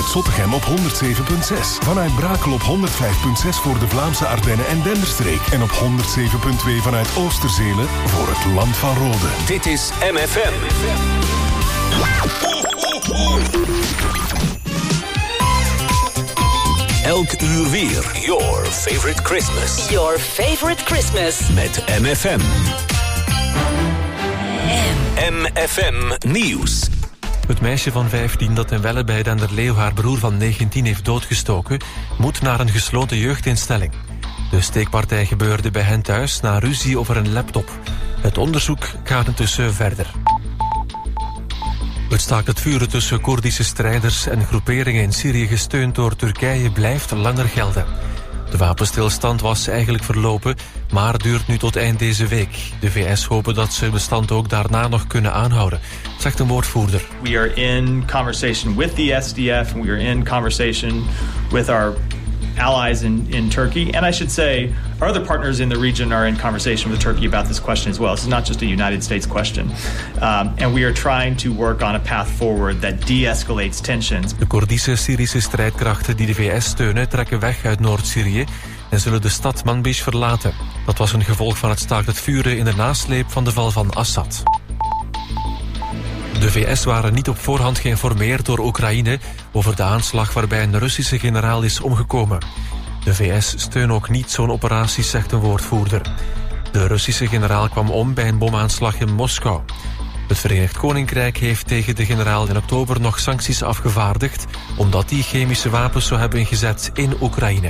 vanuit Zottegem op 107.6. Vanuit Brakel op 105.6 voor de Vlaamse Ardennen en Denderstreek. En op 107.2 vanuit Oosterzelen voor het Land van Rode. Dit is MFM. Elk uur weer. Your favorite Christmas. Your favorite Christmas. Met MFM. MFM Nieuws. Het meisje van 15 dat in Welle bij Denderleeuw haar broer van 19 heeft doodgestoken, moet naar een gesloten jeugdinstelling. De steekpartij gebeurde bij hen thuis na ruzie over een laptop. Het onderzoek gaat intussen verder. Het staakt het vuren tussen Koerdische strijders en groeperingen in Syrië gesteund door Turkije blijft langer gelden. De wapenstilstand was eigenlijk verlopen, maar duurt nu tot eind deze week. De VS hopen dat ze het bestand ook daarna nog kunnen aanhouden, zegt een woordvoerder. We are in conversation with the SDF and we are in conversation with our allies in Turkey. And I should say, our other partners in the region are in conversation with Turkey about this question as well. This is not just a United States question. And we are trying to work on a path forward that de-escalates tensions. De Koerdische Syrische strijdkrachten die de VS steunen trekken weg uit Noord-Syrië en zullen de stad Manbij verlaten. Dat was een gevolg van het staakt het vuren in de nasleep van de val van Assad. De VS waren niet op voorhand geïnformeerd door Oekraïne over de aanslag waarbij een Russische generaal is omgekomen. De VS steunt ook niet zo'n operatie, zegt een woordvoerder. De Russische generaal kwam om bij een bomaanslag in Moskou. Het Verenigd Koninkrijk heeft tegen de generaal in oktober nog sancties afgevaardigd, omdat hij chemische wapens zou hebben ingezet in Oekraïne.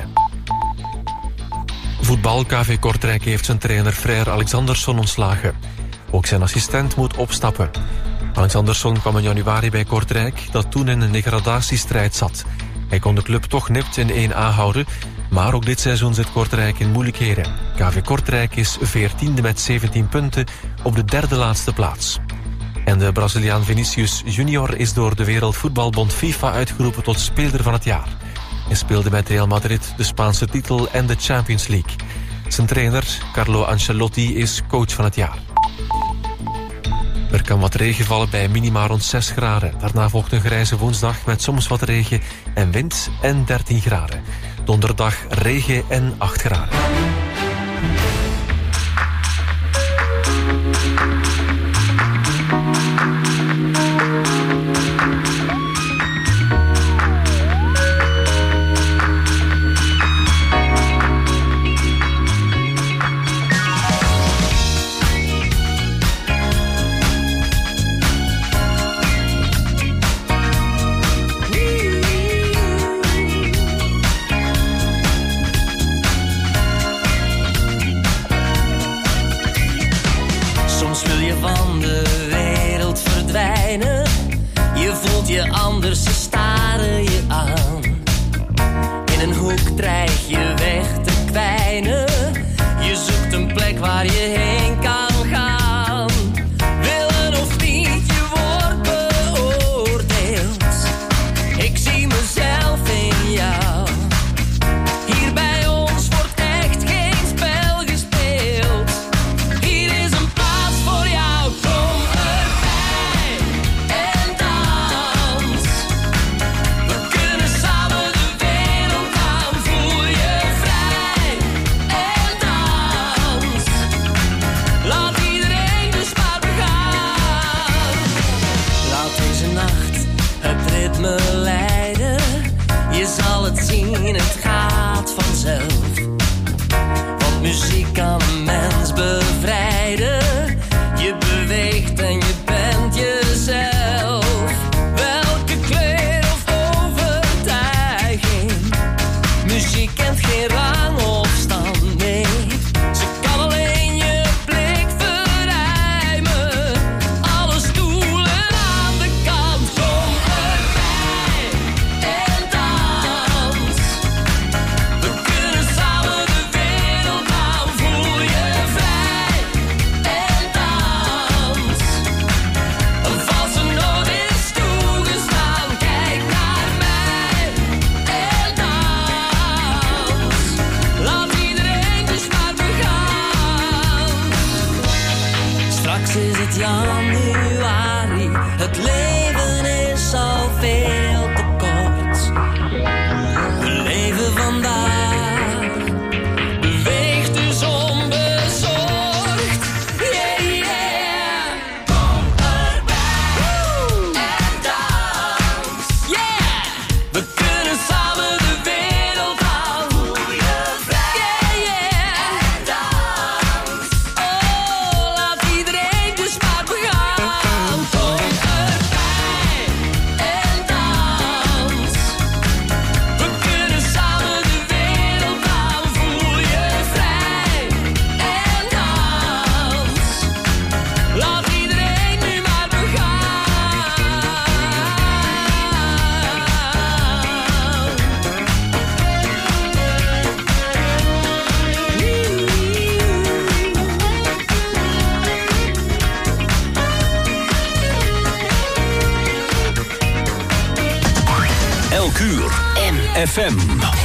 Voetbal KV Kortrijk heeft zijn trainer Frère Alexandersson ontslagen. Ook zijn assistent moet opstappen. Alexandersson kwam in januari bij Kortrijk, dat toen in een degradatiestrijd zat. Hij kon de club toch nipt in 1A houden, maar ook dit seizoen zit Kortrijk in moeilijkheden. KV Kortrijk is 14e met 17 punten op de derde laatste plaats. En de Braziliaan Vinicius Junior is door de Wereldvoetbalbond FIFA uitgeroepen tot speler van het jaar. Hij speelde met Real Madrid de Spaanse titel en de Champions League. Zijn trainer, Carlo Ancelotti, is coach van het jaar. Er kan wat regen vallen bij minima rond 6 graden. Daarna volgt een grijze woensdag met soms wat regen en wind en 13 graden. Donderdag regen en 8 graden. Anders, ze staren je aan. In een hoek dreig je weg te kwijnen. Je zoekt een plek waar je heen kan gaan. Willen of niet, je wordt beoordeeld. Ik zie mezelf in jou. Hier bij ons wordt echt geen spel gespeeld. Hier is een plaats voor jou, kom erbij en dans. We kunnen samen de wereld aan, voel je vrij en dans. Laat iedereen dus maar begaan. Laat deze nacht het ritme leiden. Je zal het zien, het gaat vanzelf. Want muziek kan een mens bevrijden. Je beweegt en je bent jezelf. Welke kleur of overtuiging. Muziek kent geen rang of stand, nee. Ze kan alleen je blik verruimen. Alle stoelen aan de kant. Kom erbij en dans. We kunnen samen de wereld aan. Voel je vrij en dans. Een valse noot is toegestaan. Kijk naar mij en dans. Laat iedereen dus maar begaan. Straks is het januari. Het leven is al veel te kort. elk uur. FM.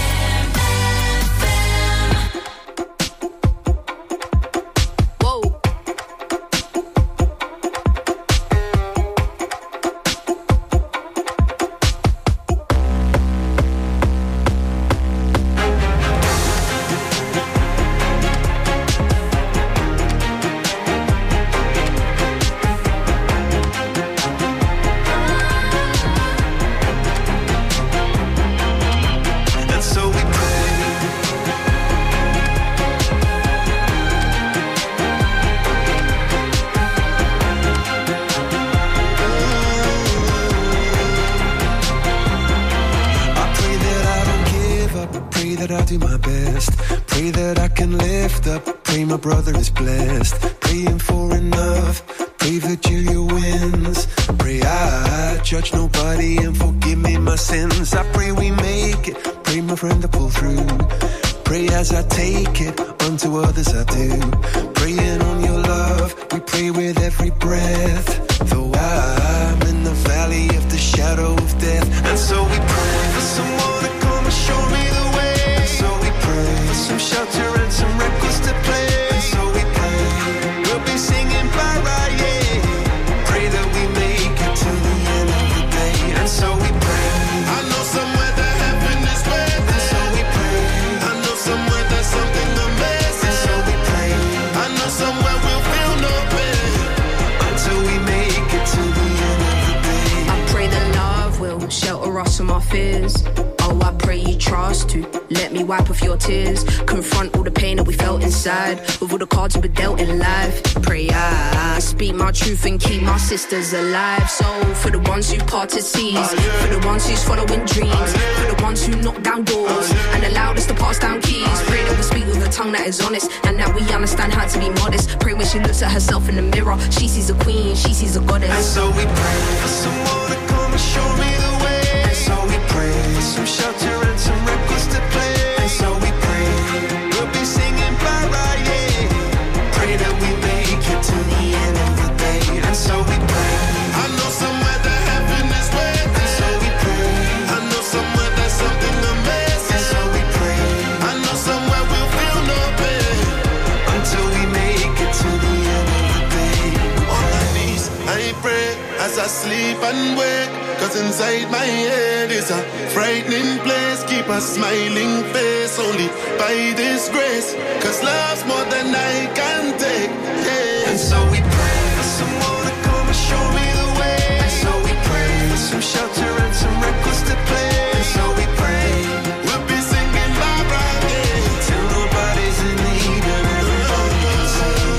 Sisters alive, so for the ones who parted seas, for the ones who's following dreams, for the ones who knock down doors and allowed us to pass down keys. Pray that we speak with a tongue that is honest and that we understand how to be modest. Pray when she looks at herself in the mirror, she sees a queen, she sees a goddess. And so we pray for someone to come and show me the way. And so we pray for some shelter and some records to play. And so we pray we'll be singing para, yeah. Pray that we make it to the end of the day. And so we pray. I know somewhere that heaven is waiting. And so we pray. I know somewhere there's something amazing. And so we pray. I know somewhere we'll feel no pain until we make it to the end of the day. On my knees, I pray as I sleep and wake. Cause inside my head is a frightening place. Keep a smiling face only by this grace. Cause love's more than I can take, yeah. And so we pray for someone to come and show me the way. And so we pray for some shelter and some records to play. And so we pray we'll be singing Barbara, yeah, till nobody's in need and everybody can sing.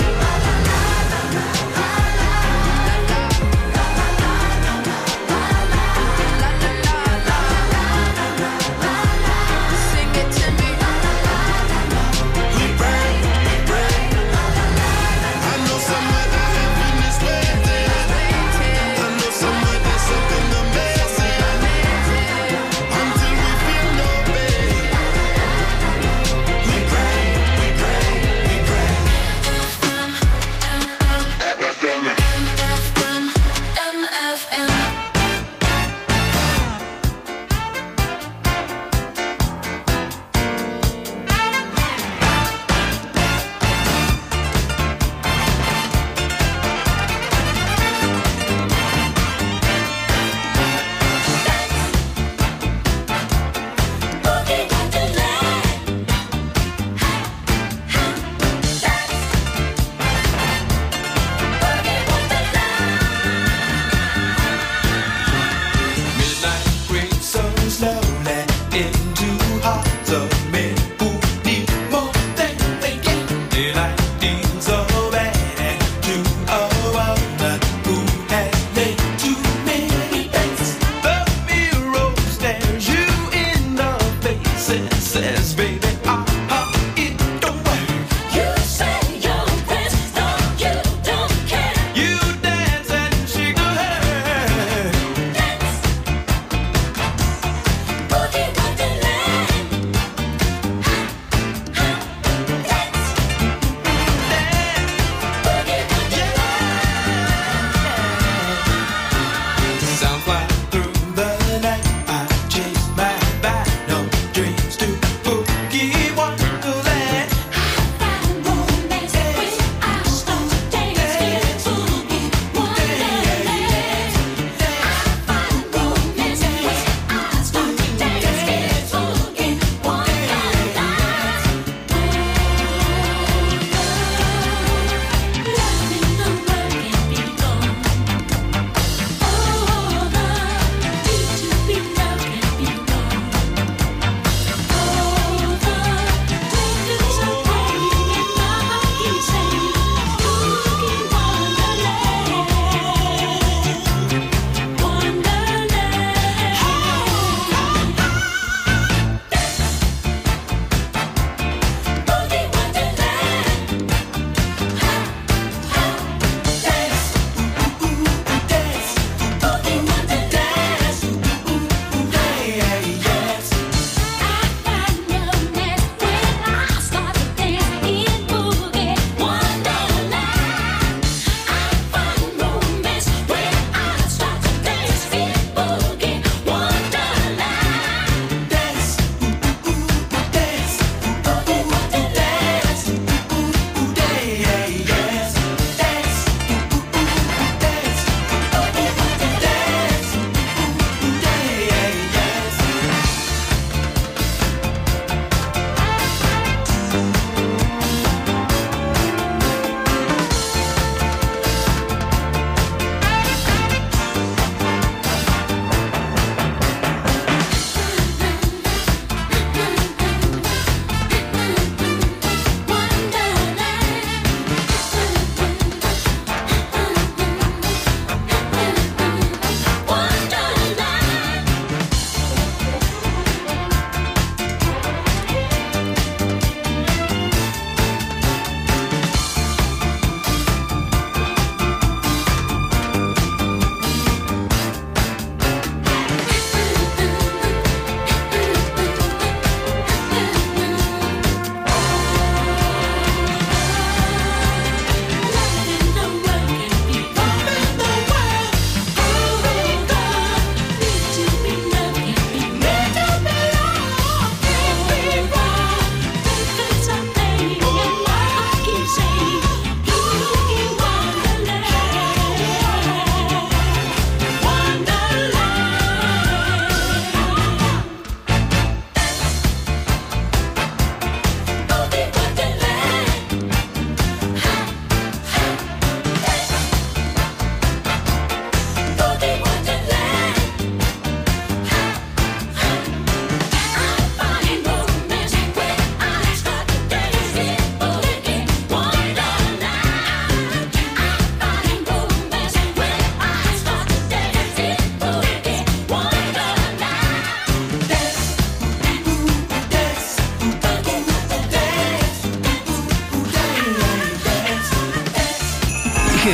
I know somewhere that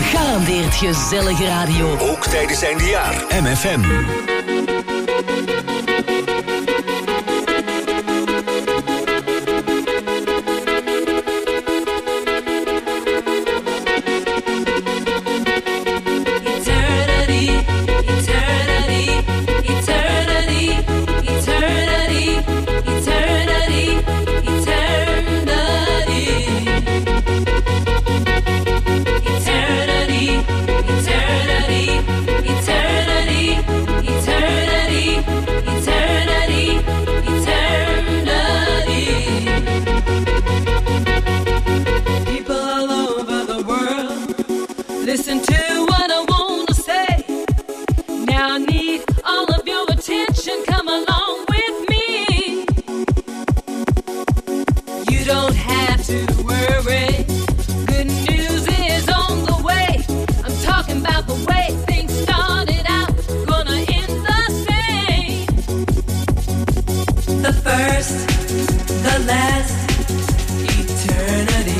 Gegarandeerd gezellige radio. Ook tijdens eindejaar. MFM. Listen to what I want to say. Now I need all of your attention. Come along with me. You don't have to worry. Good news is on the way. I'm talking about the way things started out. Gonna end the same. The first, the last, eternity.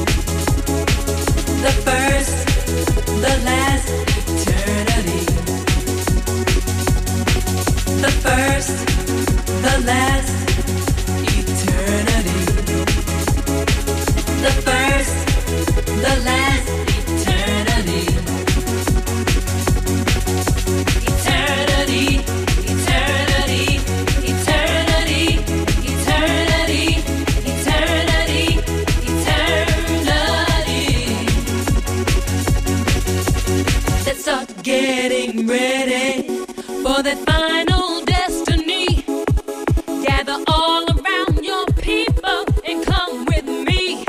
The first, the last, eternity. The first, the last, eternity. The first, the last, eternity. Eternity, eternity, eternity, eternity, eternity, eternity. Let's start getting ready for that final destiny. Gather all around your people and come with me.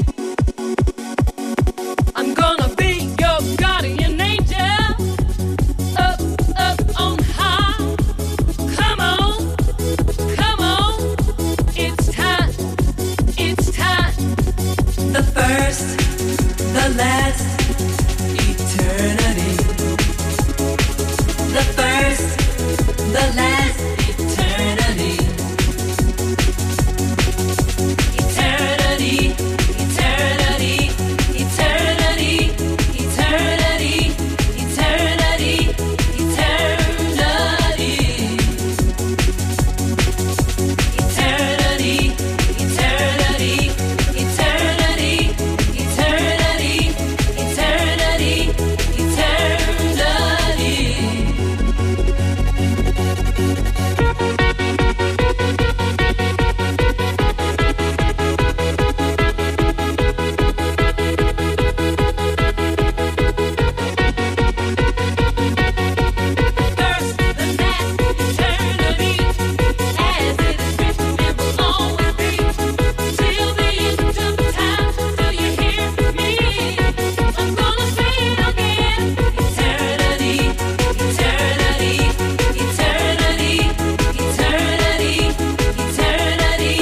I'm gonna be your guardian angel. Up, up on high. Come on, come on. It's time, it's time. The first, the last, eternity. The first, the last, eternity. Eternity, eternity, eternity, eternity, eternity, eternity. Eternity, eternity, eternity, eternity, eternity, eternity. First, the last, eternity, as it is written and will always be, till the end of time. Do you hear me? I'm gonna say it again. Eternity, eternity, eternity, eternity, eternity,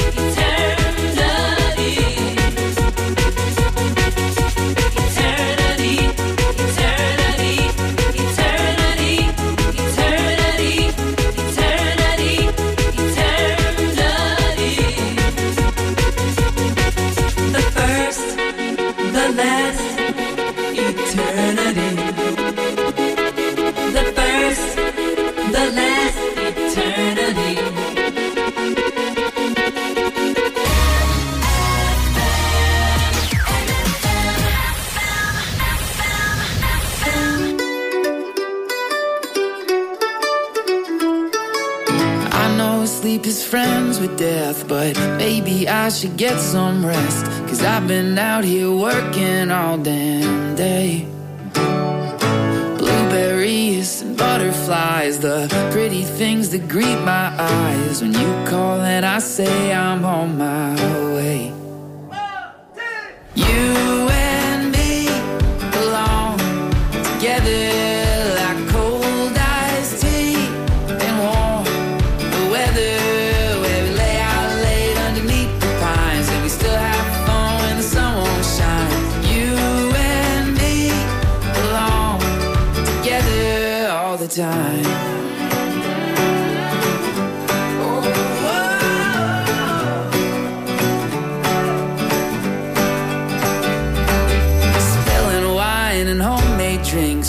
The first, the last, eternity. The first, the last, eternity. I know sleep is friends with death, but maybe I should get some rest. 'Cause I've been out here working all damn day. Blueberries and butterflies, the pretty things that greet my eyes. When you call and I say I'm on my way. You and me belong together like cold iced tea and warm the weather, where we lay out late underneath the pines and we still have fun when the sun won't shine. You and me belong together all the time. Spilling wine and home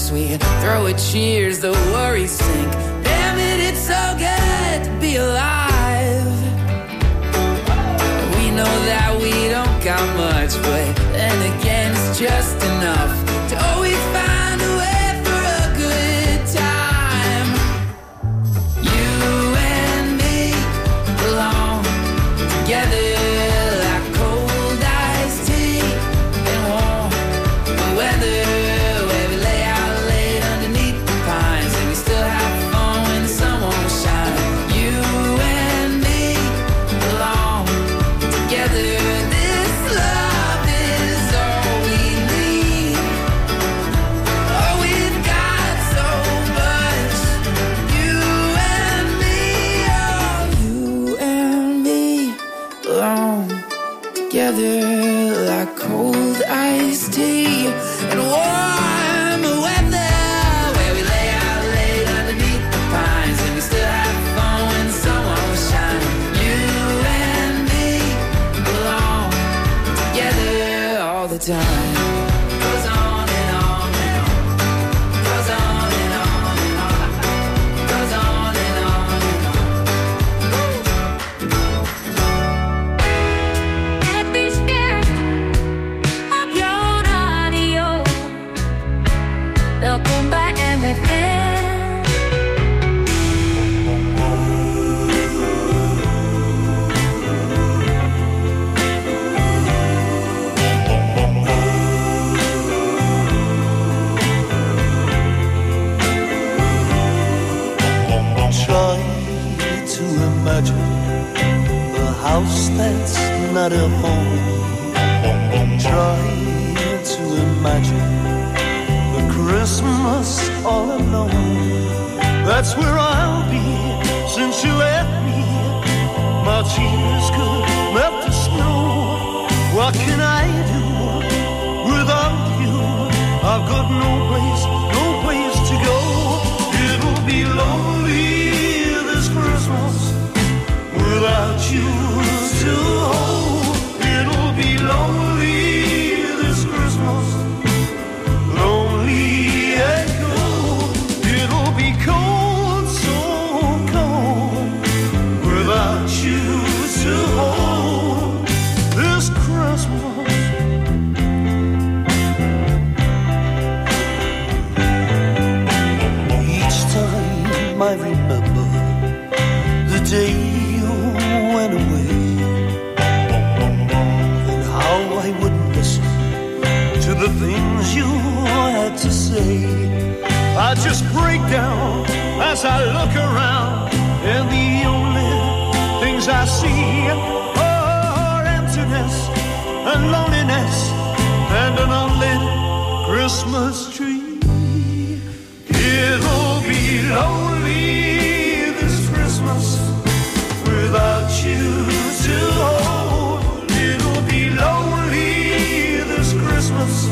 us. We throw a cheers, the worries sink. Damn it, it's so good to be alive. We know that we don't got much, but then again, it's just enough to always find a way for a good time. You and me belong together. Like cold iced tea and warm weather, where we lay out late underneath the pines and we still have fun when the sun won't shine. You and me belong together all the time. Goes on and on and on. Goes on and on and on. Goes on and on and on. Welkom bij MFM. Try to imagine a house that's not a home. Try to imagine Christmas all alone. That's where I'll be since you left me. My tears could melt the snow. What can I do without you? I've got no place to go. It'll be lonely this Christmas without you to hold. It'll be lonely this Christmas. Lonely and cold, it'll be cold, so cold, without you to hold this Christmas. Each time I remember the day you went away, and how I wouldn't listen to the things you had to say. I just break down as I look around, and the only things I see are emptiness and loneliness and an unlit Christmas tree. It'll be lonely this Christmas without you to hold. It'll be lonely this Christmas.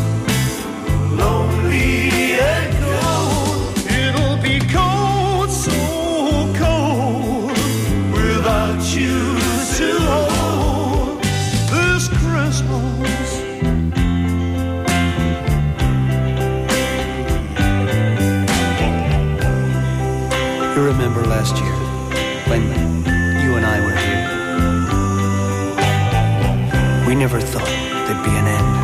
Lonely and cold, it'll be cold, so cold, without you to hold this Christmas. You remember last year when you and I were here? We never thought there'd be an end.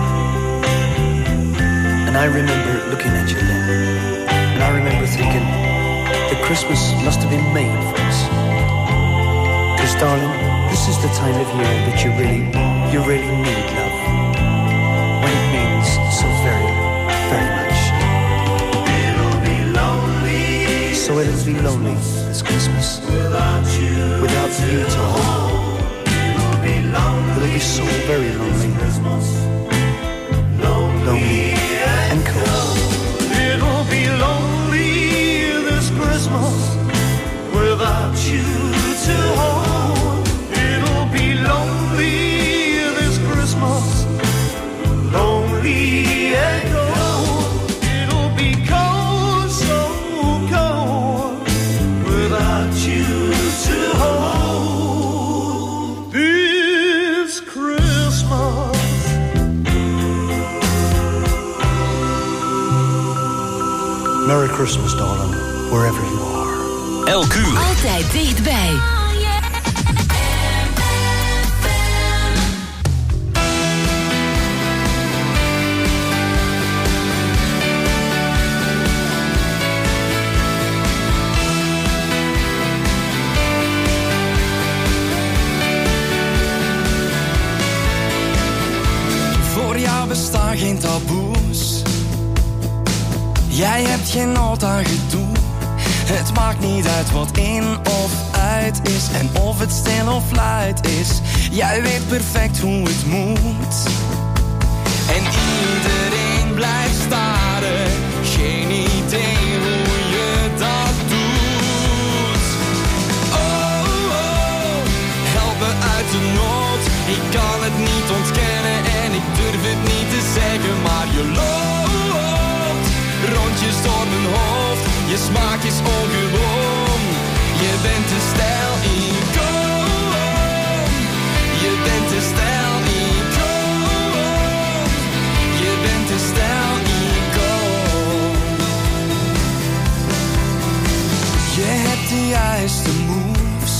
And I remember looking at you then, and I remember thinking that Christmas must have been made for us. Because darling, this is the time of year that you really need love. When it means so very, very much. It'll be lonely. So it'll be lonely this Christmas without you to hold. It'll be so very lonely. Lonely and cold. It'll be lonely this Christmas without you to hold. It'll be lonely this Christmas. Lonely and cold. It'll be cold, so cold, without you to hold this Christmas. Merry Christmas, darling, wherever you are. Elk uur. Altijd dichtbij. Voor jou bestaan geen taboes. Jij hebt geen nood aan gedoe. Het maakt niet uit wat in of uit is. En of het stil of luid is. Jij weet perfect hoe het moet. En iedereen blijft staren. Geen idee hoe je dat doet. Oh, oh, help me uit de nood. Ik kan het niet ontkennen en ik durf het niet te zeggen. Maar je loopt rondjes door mijn hoofd. Je smaak is ongewoon. Je bent de stijl-icoon. Je bent de stijl-icoon. Je bent de stijl-icoon. Je hebt de juiste moves.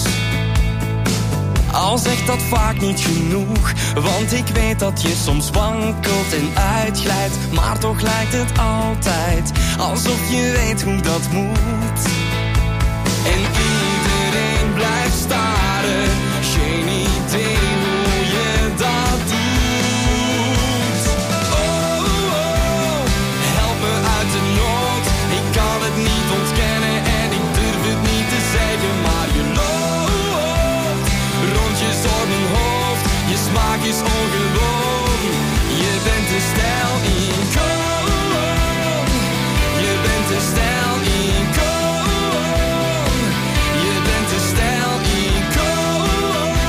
Al zegt dat vaak niet genoeg. Want ik weet dat je soms wankelt en uitglijdt. Maar toch lijkt het altijd alsof je weet hoe dat moet. En iedereen blijft staren. Geen idee hoe je dat doet. Oh, oh, help me uit de nood. Ik kan het niet ontkennen en ik durf het niet te zeggen. Maar je loopt rondjes door mijn hoofd. Je smaak is ongewoon. Je bent de stijl-icoon. Je bent de stijl-icoon. Je bent de stijl-icoon.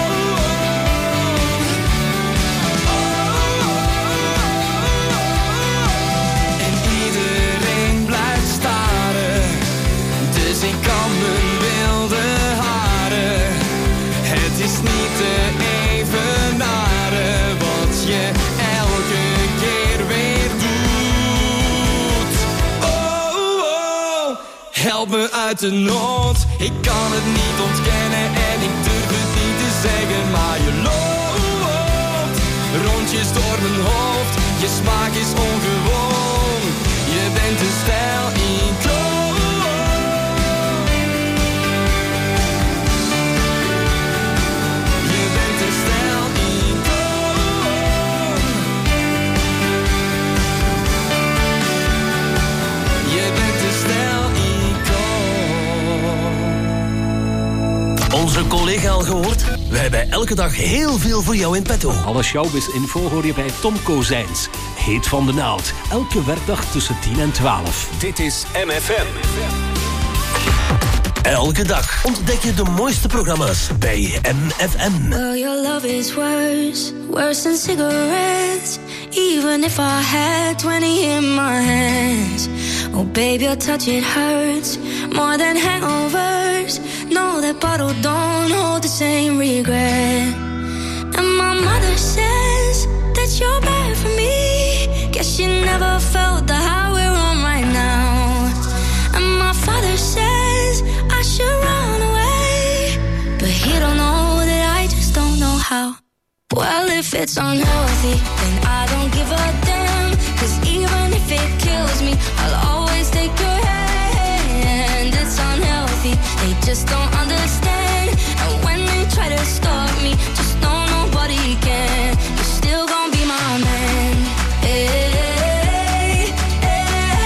En iedereen blijft staren. Dus ik kan mijn wilde haren. Het is niet te evenaren wat je elke keer weer doet. Oh, oh, help me uit de nood. Ik kan het niet ontkennen en ik durf het niet te zeggen. Maar je loopt rondjes door mijn hoofd. Je smaak is ongewoon. Je bent de stijl-icoon. Je bent de stijl-icoon. Je bent de stijl-icoon. Onze collega al gehoord? Wij hebben elke dag heel veel voor jou in petto. Alle showbiz-info hoor je bij Tom Kozijns. Heet van de naald. Elke werkdag tussen 10 en 12. Dit is MFM. Elke dag ontdek je de mooiste programma's bij MFM. Well, your love is worse than cigarettes. Even if I had 20 in my hands. Oh, baby, your touch, it hurts more than hangovers. No, that bottle don't hold the same regret. And my mother says that you're bad for me. Guess you never felt the high we're on right now. And my father says I should run away, but he don't know that I just don't know how. Well, if it's unhealthy, then I don't give a damn. 'Cause even if it kills me, I'll always take your hand. It's unhealthy, they just don't understand. And when they try to stop me, just know nobody can. You're still gonna be my man. Hey, hey,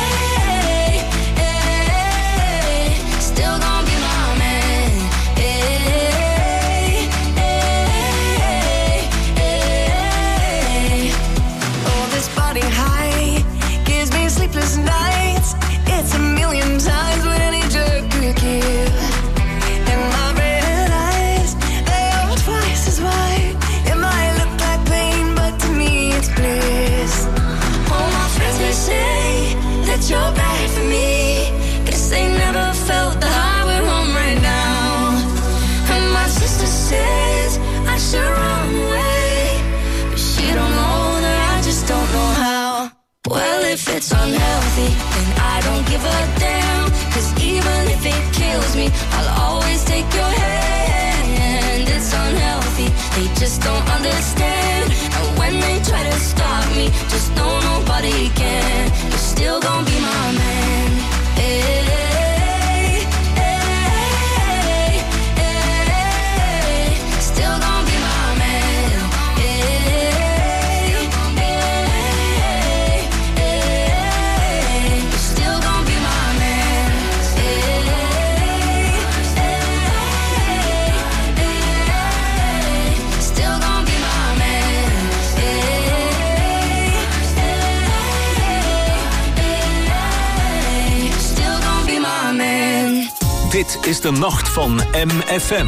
hey, still gonna be my man. Hey, hey, hey. Oh, this body high gives me sleepless nights. just don't understand. And when they try to stop me, just know nobody can. You're still gonna be my man. Hey, hey, hey, still gonna be my man. Hey, hey, hey, you're still gonna be my man. Hey, still gonna be my man. Still gonna be my man. Dit is de nacht van MFM.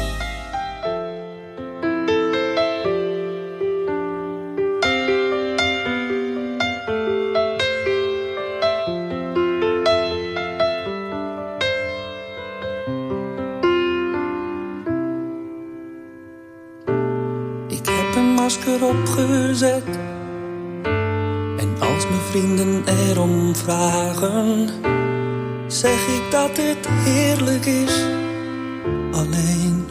Ik heb een masker opgezet. En als mijn vrienden erom vragen, zeg ik dat het heerlijk is, alleen.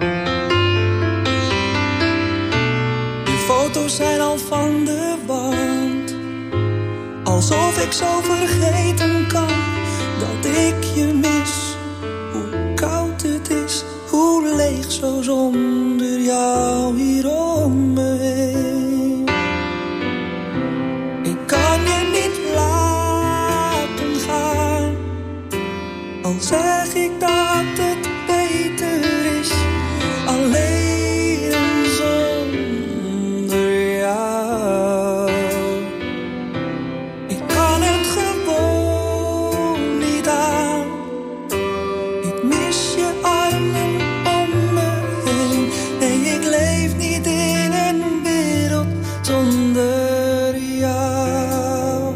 Je foto's zijn al van de wand, alsof ik zo vergeten kan dat ik je mis. Hoe koud het is, hoe leeg zo zonder jou hier om me heen. Ik kan je niet laten gaan, al zeg ik dat het beter is, alleen zonder jou. Ik kan het gewoon niet aan. Ik mis je armen om me heen. Nee, ik leef niet in een wereld zonder jou.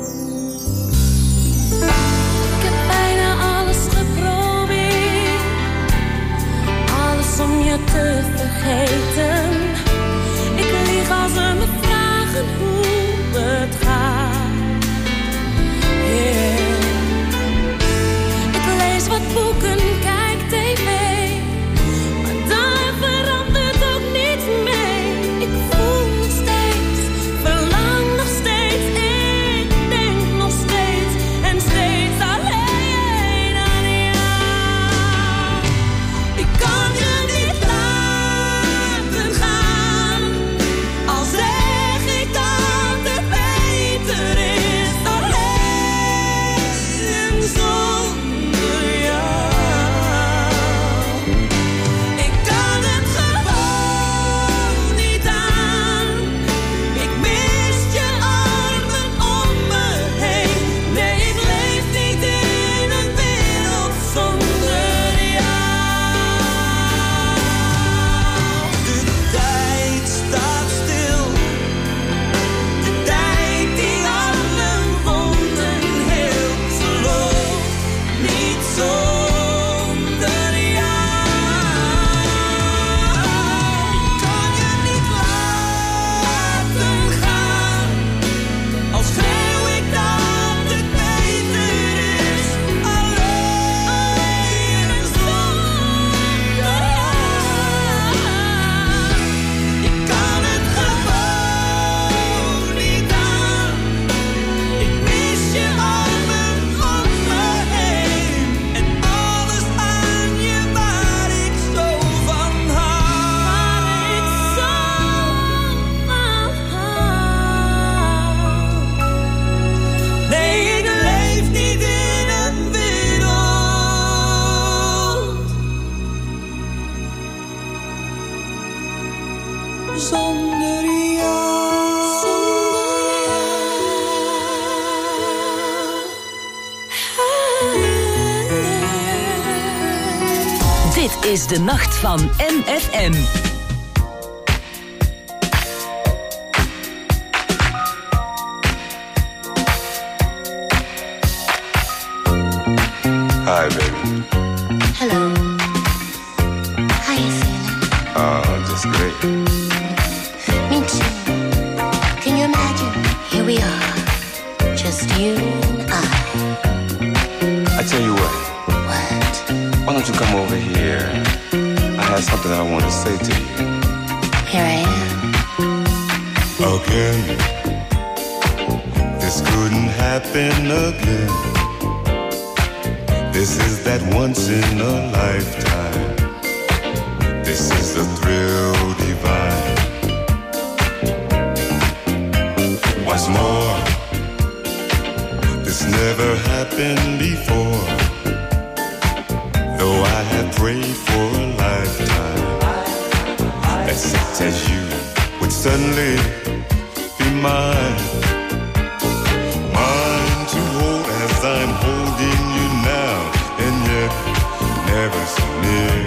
Ik heb bijna alles geprobeerd, alles om je te vergeten. Ik lieg als ze me vragen hoe het gaat. Yeah. Ik lees wat boeken, kijk tv, maar daar verandert ook niets mee. Ik voel nog steeds, verlang nog steeds, ik denk nog steeds en steeds alleen aan jou. Ik kan je niet laten gaan, al zeg ik dat het beter is, alleen zonder jou. Ik kan het gewoon niet aan. Ik mis je armen om me heen. Nee, ik leef niet in een wereld zonder jou. De tijd staat stil, de tijd die alle wonden heelt. Ze loopt niet zonder jou. Ik kan je niet laten gaan, al schreeuw ik dat het beter is, alleen zonder jou. Ik kan het gewoon niet aan. Ik mis je armen om me heen en alles aan je waar ik zo van hou. Nee, ik leef niet in een wereld zonder jou. Dit is de nacht van MFM. Hi, baby. Hello. How you feeling? Just great. Me too. Can you imagine? Here we are, just you and I tell you what. What? Why don't you come over here? I have something I want to say to you. Here I am. Again, this couldn't happen again. This is that once in a lifetime. This is the thrill divine. Once more, this never happened before. Though I have prayed for a lifetime, that such as you would suddenly be mine. Mine to hold as I'm holding you now, and yet never so near.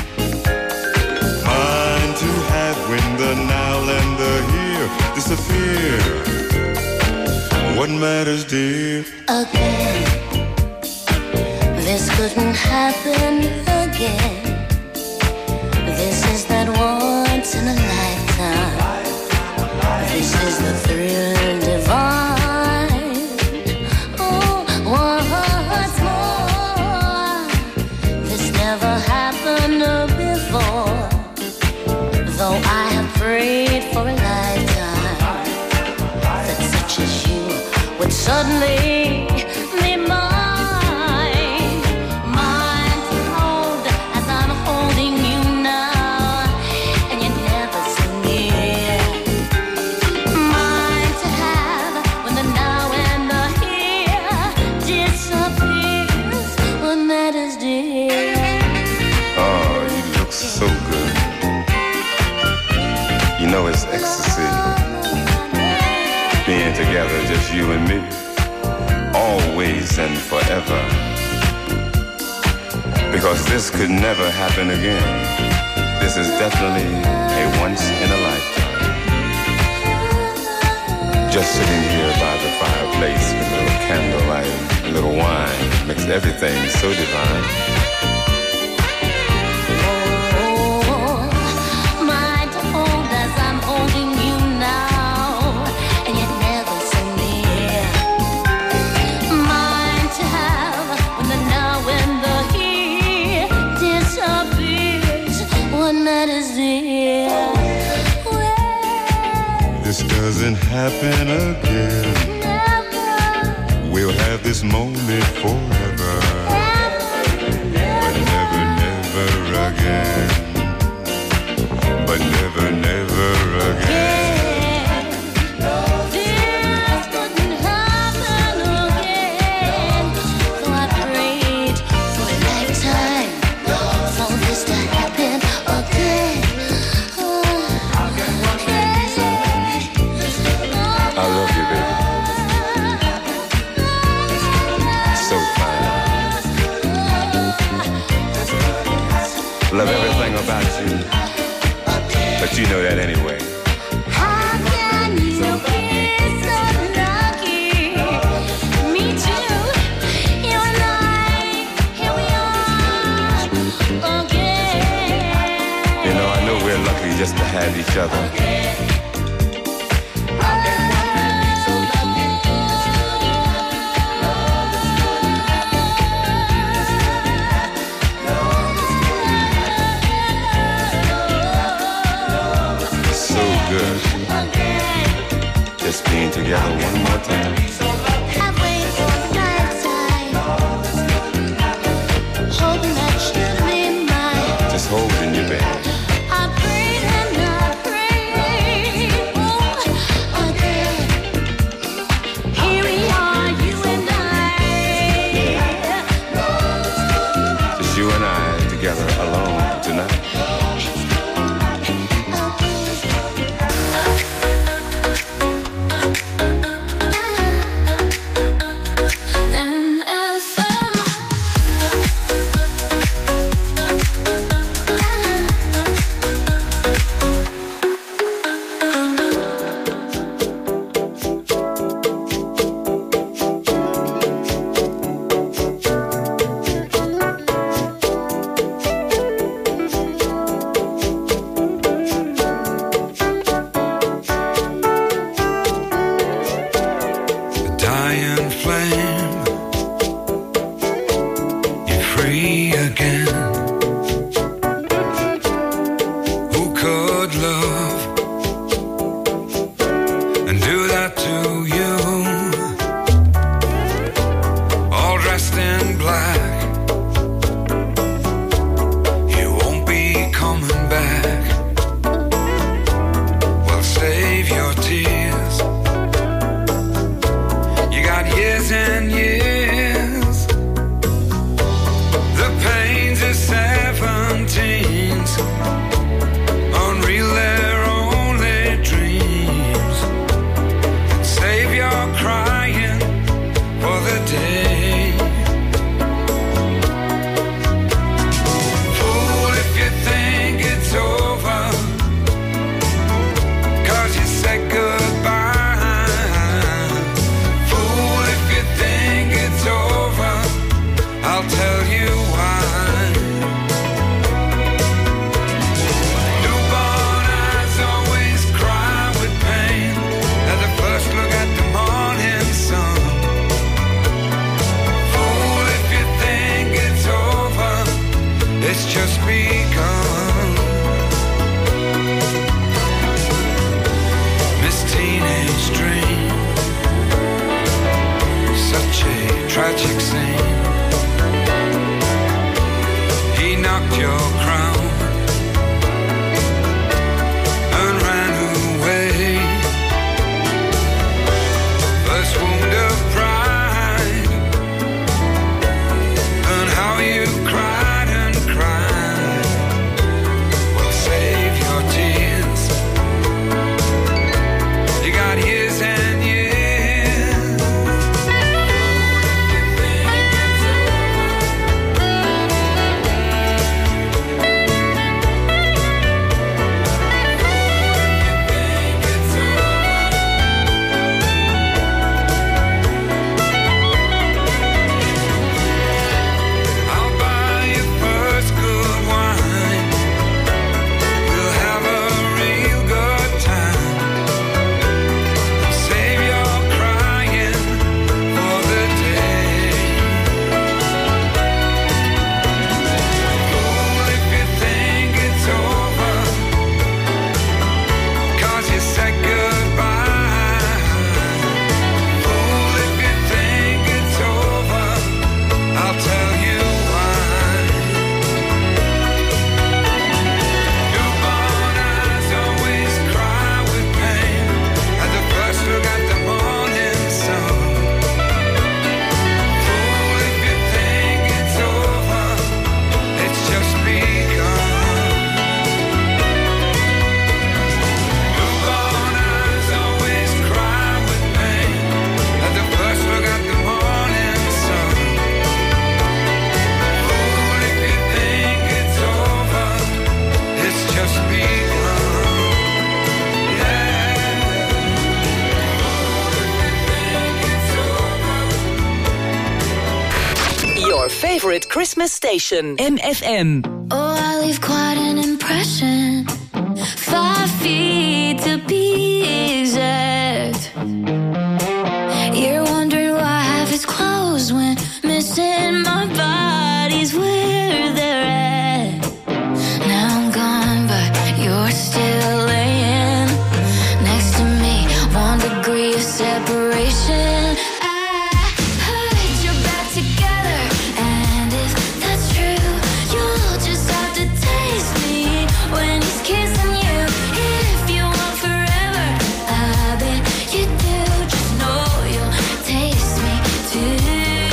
Mine to have when the now and the here disappear. What matters, dear? Again, this couldn't happen again. This is that once in a lifetime. This is the thrill divine. Oh, once more. This never happened before. Though I have prayed for a lifetime, that such as you would suddenly be mine. Mine to hold as I'm holding you now, and you're never so near. Mine to have when the now and the here disappears. What matters, dear? Oh, you look so good. You know it's ecstasy. Being together, just you and me, always and forever. Because this could never happen again. This is definitely a once in a lifetime. Just sitting here by the fireplace with a little candlelight, a little wine, makes everything so divine. Mine to hold as I'm holding you now, and yet never so near. Mine to have when the now and the here disappears. What matters, dear? This doesn't happen again. We'll have this moment forever. But never, never again. But never, never again. This couldn't happen again. So I prayed for a lifetime for this to happen again. I love you, baby. So fine. Love everything about you. But you know that anyway. How can you be so lucky? Me too. You and I, here we are again. You know, I know we're lucky just to have each other. So good. Just being together one more time. I've waited for a lifetime, hoping that you'd be mine. Just holding you, baby. I prayed and I prayed, oh, again. Here we are, you and I. Just you and I together alone tonight. Dying flame, you're free again. Who could love unreal, they're only dreams. Save your crying for the day. Fool if you think it's over, 'cause you said goodbye. Fool if you think it's over, I'll tell you why. Newborn eyes always cry with pain at the first look at the morning sun. Fool if you think it's over, it's just begun. Miss Teenage Dream, such a tragic scene. He knocked your crown and ran away. First wound of pride, and how you cried and cried. Well, save your tears. You got years and years. I'll buy you first good wine. We'll have a real good time. Save your crying for the day. Fool if you think it's over, 'cause you said goodbye. Fool if you think it's over, I'll tell you why. Newborn eyes always cry with pain at the first look at the morning sun. Fool if you think it's over, it's just begun. Newborn eyes always cry with pain at the first look at the morning sun. Fool if you think it's over, it's just begun. Yeah. Fool if you think it's over. Your favorite Christmas station, MFM. Oh, I leave quite an impression. 5 feet to be exact. You're wondering why half is closed when missing my body's where they're at. Now I'm gone, but you're still laying next to me. 1 degree of separation. I heard you're back together, and if that's true, you'll just have to taste me when he's kissing you. If you want forever, I bet you do. Just know you'll taste me too.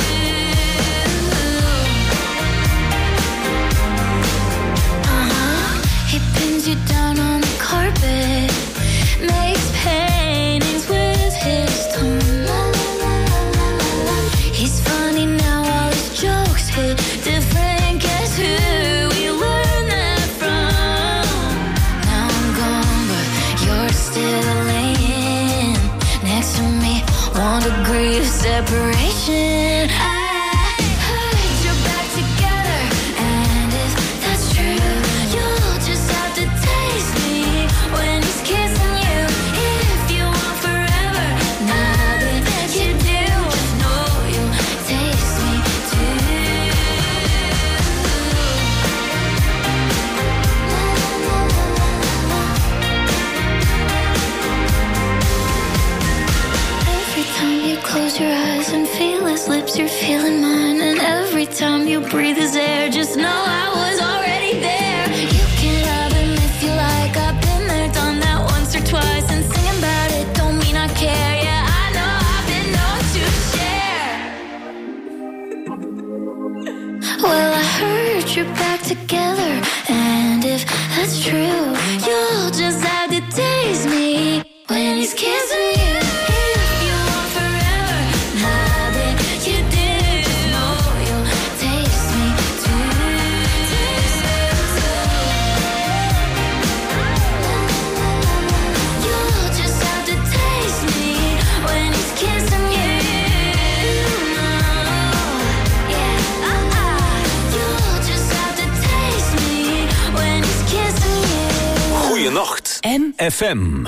He pins you down on the carpet, makes paintings with his tongue. He's funny now, all his jokes hit different. Guess who we learned that from? Now I'm gone, but you're still laying next to me. 1 degree of separation. I heard you're back together, and if that's true, you'll just have to taste me when he's kissing you. If you want forever, now that you do, just know you'll taste me too. Every time you close your eyes and feel his put you back together. And if that's true, you'll just have to taste me when he's kissing you. If you want forever, now that you do, you'll taste me too. You'll just have to taste me when he's kissing you. Goeienacht, FM.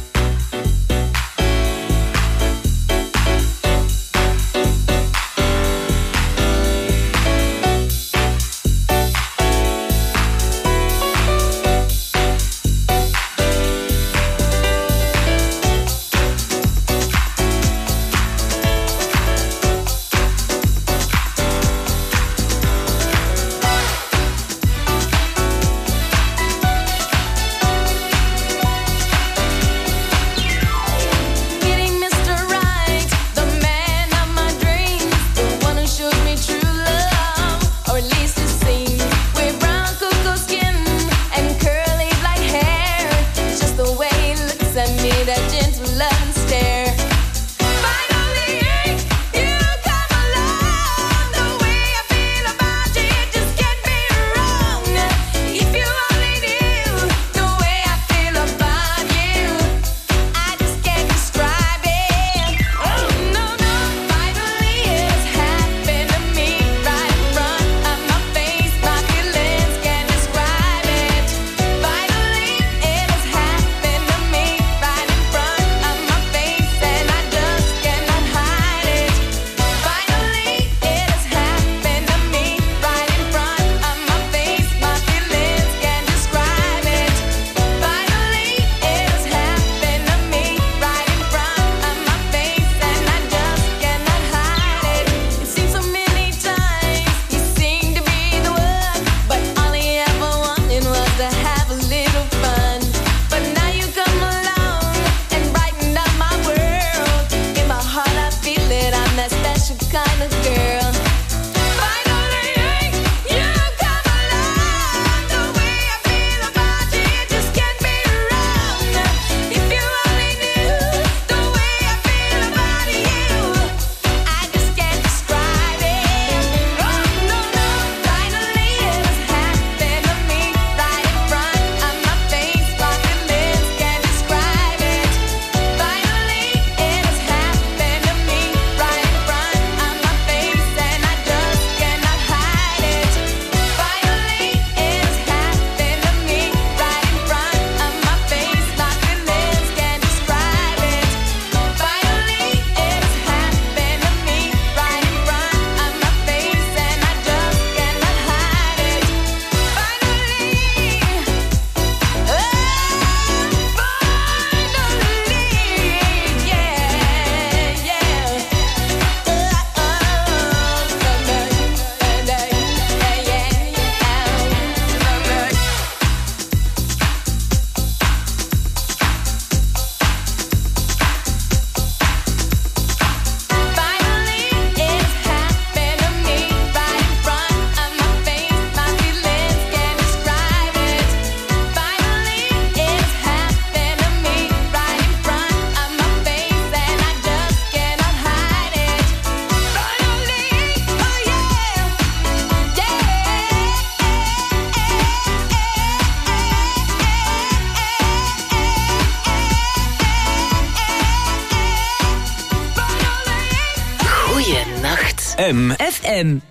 FM.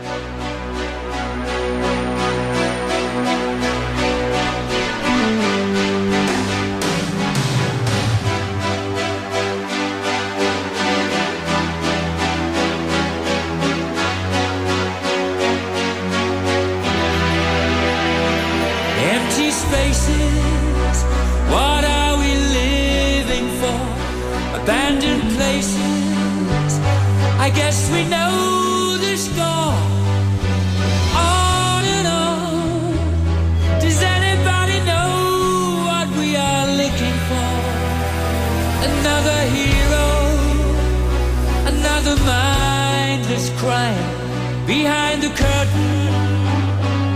Empty spaces, what are we living for? Abandoned places, I guess we know the score. On and on, does anybody know what we are looking for? Another hero, another mindless crime behind the curtain.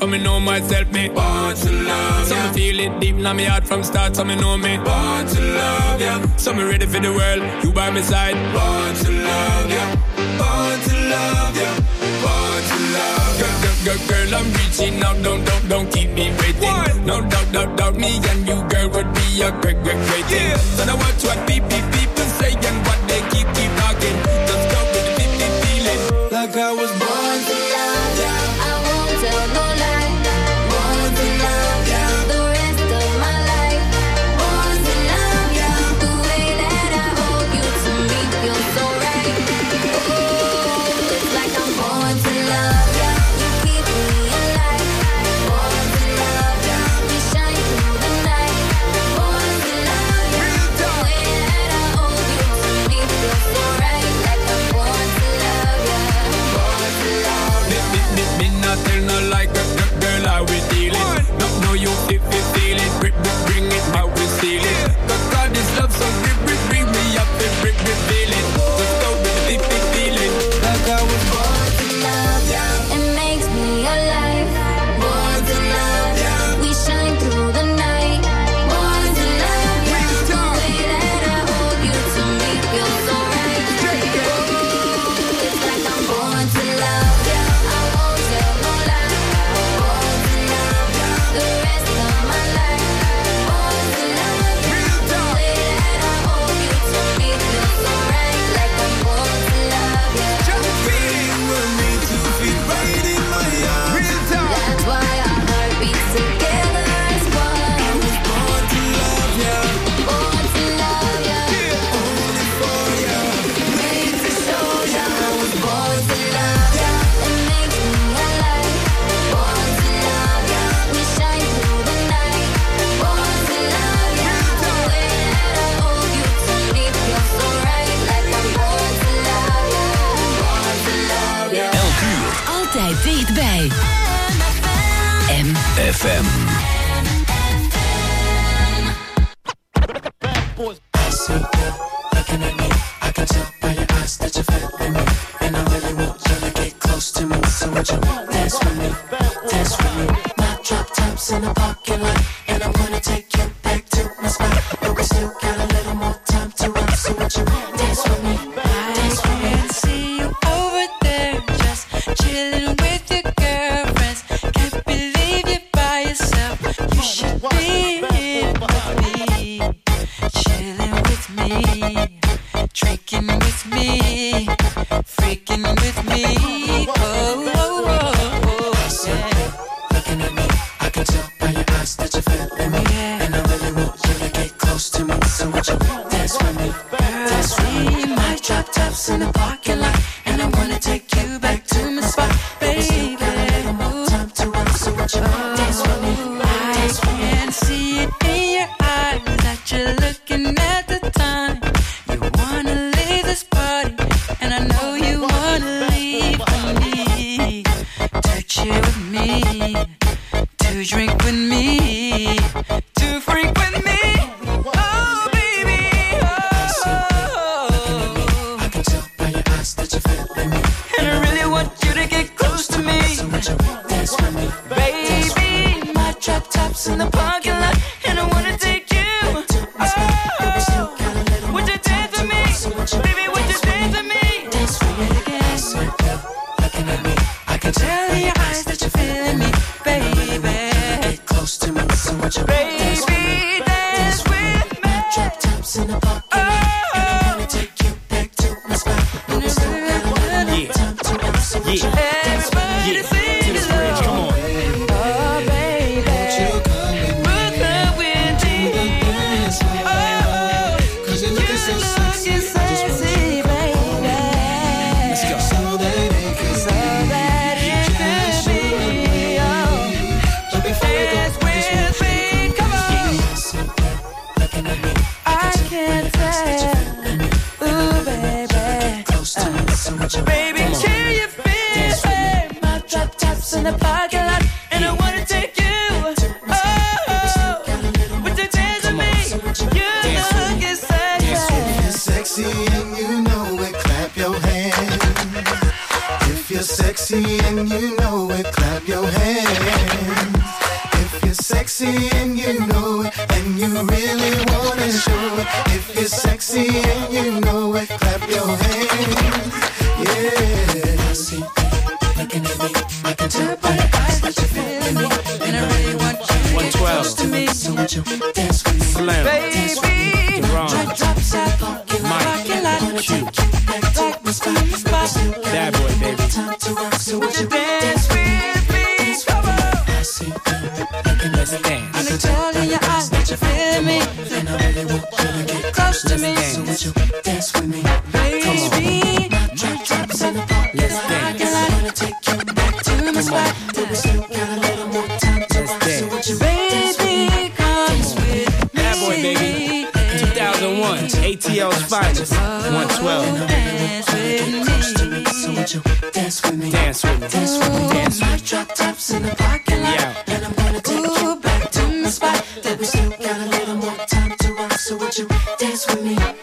so me know myself, me born to love, so me feel it deep in my heart from start, so me know me born to love, yeah. So me ready for the world, you by my side, born to love, yeah. Born to love, yeah. Born to love, girl, I'm reaching out, don't keep me waiting. No doubt, me and you, girl, would be a great thing. So now watch what people say and what they keep talking. Just go with the feeling, like I was born to love, yeah. I won't tell no lie, born to love, yeah. The rest of my life, born to love, yeah. The way that I hold you to me feels so right. Oh, it's like I'm born to love, yeah. You keep me alive, born to love, yeah. We shine through the night, born to love, yeah. The way that I hold you to me feels so right. Like I'm born to love, yeah. Born to love, yeah. Me not tell no like a girl how we dealing. No you if you feel it, bring it how we steal it. God this love so bring me up and feel it. Let's go with the feeling, like I was born to love, yeah. It makes me alive, born to love, yeah. We shine through the night, born to love, yeah. The way that I hold you to me feels so right. Oh, it's like I'm born to love, yeah. I won't tell no lie, born to love, yeah. The rest of my life, born to love, yeah. The way that I hold you to me feels so right. Like I'm born to love, yeah. Just feeling with me to feel right in my arms. That's why our heart beats together as one. I was born to love, yeah. Born to love, yeah. Only for ya, made to show ya. I was born to love, yeah. It makes me alive, born to love, yeah. We shine through the night, born to love, yeah. The way that I hold you to me feels so right. Like I'm born to love, yeah. Born to love, yeah. Elk uur. Altijd dichtbij. MFM. Looking at me, I can tell by your eyes that you're feeling me, and I really want you to get close to me. So would you dance with me, dance with me? My drop tops in the parking lot, and I'm gonna take you back to my spot. But we still got a little more time to run. So would you dance with me, dance with me? I see you over there, just chilling with your girlfriends. Can't believe you're by yourself. You should be here with me, chilling with me, drinking with me, freaking with me. Oh, oh, oh, oh, yeah. Looking at me, I can tell by your eyes that you're feeling me, and I really want you to get close to me. So would you dance with me, dance with me? My drop tops in the parking lot, and I wanna take you back to my spot, baby. Time to run, so would you dance with me, dance with me? I can see it in your eyes that you're looking at the time. You wanna leave this party, and I know you wanna leave with me. To chill with me, to drink with me, to freak with me. Oh, baby, oh. I can tell by your eyes that you're feeling me, And I really want you to get close to me, so would you dance with me, baby. My drop tops in the parking lot, and I wanna take you. Oh, would you dance with me, baby? Would you dance with me? dance with me again? Looking at me, I can Tell tell your eyes that you're feeling me, baby. get close to me. So would you dance with me, Dance with me. drop tops in the parking lot, and I wanna take you back to my spot. But we still got a little more time to run. So would you dance with me? Everybody sing along. Oh, baby. Won't you come with me? Brooklyn with me. Oh, 'Cause you're looking so sexy. I just want you sexy, baby. Let's go. So that it could So that it could be. Oh, But before we go, dance with me. Come on. looking at me, I can't tell. Ooh, baby. close to me. So would you Baby, can you feel it? My drop tops in the parking lot, and I wanna take you. Oh, would you dance with me? You looking sexy. You're sexy and you know it, clap your hands. If you're sexy and you know it, clap your hands. sexy and you know it, and you really wanna show it. If you're sexy and you know it, clap your hands. Yeah. I see you looking at me, I can tell by your eyes that you're feeling me, and I really want you to get close to me. So would you dance with me? Slim, dance with me. Mike, Q, Bad Boy, baby. So would you dance with me? I see you looking at me, I can tell in your eyes that you're feeling me, and I really want you to get close to me. So would you dance with me? Baby, drop tops in the parking lot. I wanna take you back to my spot, but we still got a little more time to rock. So would you baby come with me? Bad Boy, baby. 2001, ATL's finest. 112. Dance with me. So would you dance with me? Dance with me. Dance with me. Dance with me. Drop tops in the parking lot. Yeah. And I'm gonna take you back to my spot, that we still got a little more time to rock. So would you dance with me?